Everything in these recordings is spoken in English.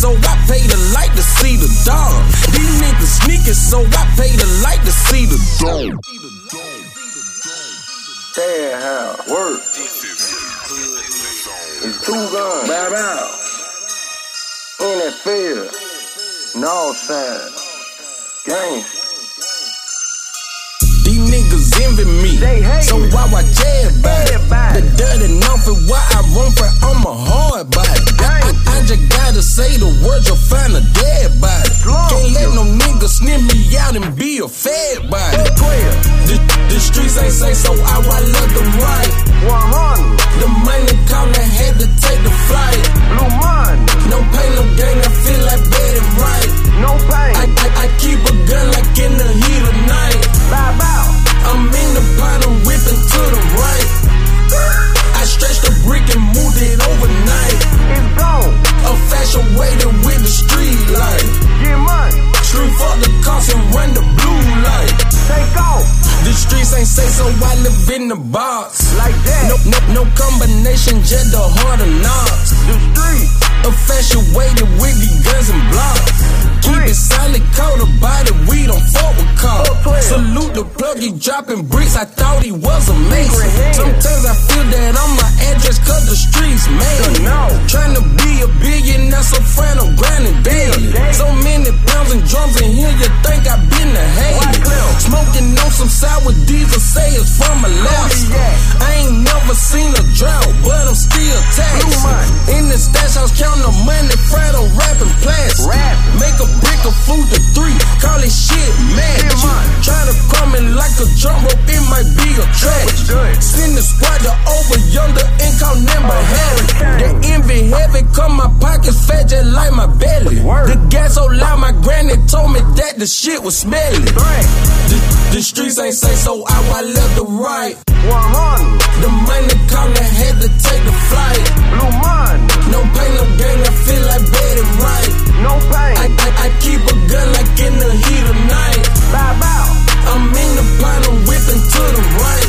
so I pay the light to see the dawn. These niggas sneaking, so I pay the light to see the dawn. Bad house, work. It's 2 guns, bow out. In that field, north side, gangsta. These niggas envy me, so why watch everybody? The dirty nothing, why I run for, I'm a hard body. I just gotta say the words, you'll find a dead body. Can't let no nigga sniff me out and be a fed body. The streets ain't say so, I love the right. 100. The money calling, had to take the flight. Blue money. No pain, no gain, I feel like bad and right. No pain. I keep a gun like in the heat of night. Bow out. I'm in the pot, I'm whipping to the right. I stretched the brick and moved it overnight. It's gone. A fashion waited with the street light. Get money. Street fuck the cost and run the blue light. Take off. The streets ain't say so, I live in the box. Like that. No combination, just the heart of knocks. The street. A fashion waited with these guns and blocks. Keep it solid, cold about it, we don't fuck with cars. Salute the plug, he dropping bricks, I thought he was amazing. Sometimes I feel that I'm my address cause the streets made me. Trying to be a billionaire, so friend, I'm grinding daily. So many pounds and drums in here, you think I've been to Haiti. Smoking on some sour diesel, say it's from Alaska. I ain't never seen a drought, but I'm still taxing. In the stash house, counting the money, Fred, I'm rapping plastic. Make a brick of food to 3, call it shit magic. Try to call me like a drum rope, it might be a tragedy. Send the squad to over yonder and call number Harry. The envy heavy, come my pockets fat just like my belly. The gas so loud, my granny told me that the shit was smelly. The streets ain't say so, I left the right. 100. The money calling, had to take the flight. Blue money. No pain, no gain, I feel like bad and right. No pain. I keep a gun like in the heat of night. Bow out. I'm in the pot, I'm whipping to the right.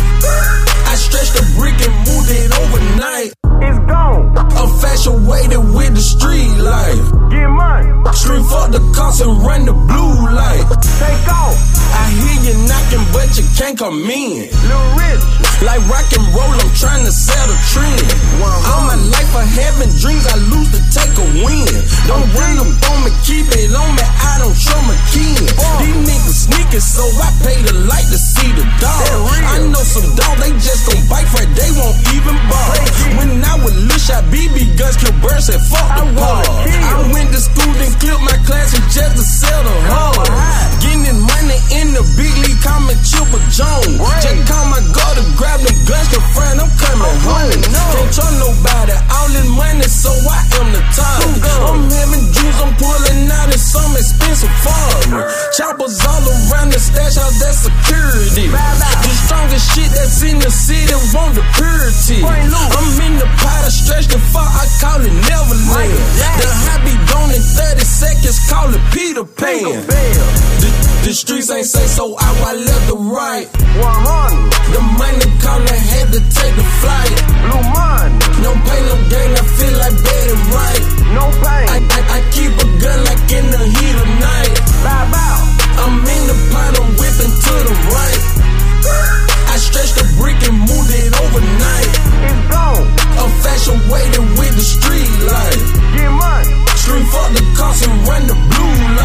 I stretched the brick and moved it overnight. It's gone. A fashion waited with the street light. Get money. Street fuck the cost and run the blue light. Take off. I hear you knocking, but you can't come in. Lil Rich. Like rock and roll, I'm trying to set a trend. All my life I having dreams, I lose to take a win. Don't run up on me, keep it on me, I don't show my kin. These niggas sneaking, so I pay the light to see the dog. I know some dogs, they just gon' bite for it, they won't even ball. When I was little shot, BB guns kill birds and fuck the ball. I went to school and clipped my classes just to sell the hoe. Getting this money in the big league, call me Chipper Jones. Just call my girl to grab them guns, to friend, I'm coming home. Can't trust nobody, all this money, so I am the top. I'm having juice, I'm pulling out in some expensive farm. Choppers all around the stash house, that's security. The strongest shit that's in the city, want the purity. I'm in the pot, I stretch the fuck, I call it Neverland. The hobby gone in 30 seconds, call it Peter Pan. The streets ain't say so, I left the right. 100. The money calling, had to take the flight. Blue money. No pain, no gain, I feel like bad and right. No pain. I keep a gun like in the heat of night. Bow out. I'm in the pot, I'm whipping to the right. I stretched the brick and moved it overnight. It's gone. A fashion waited with the street light. Get money. Street fuck the cost and run the blue light.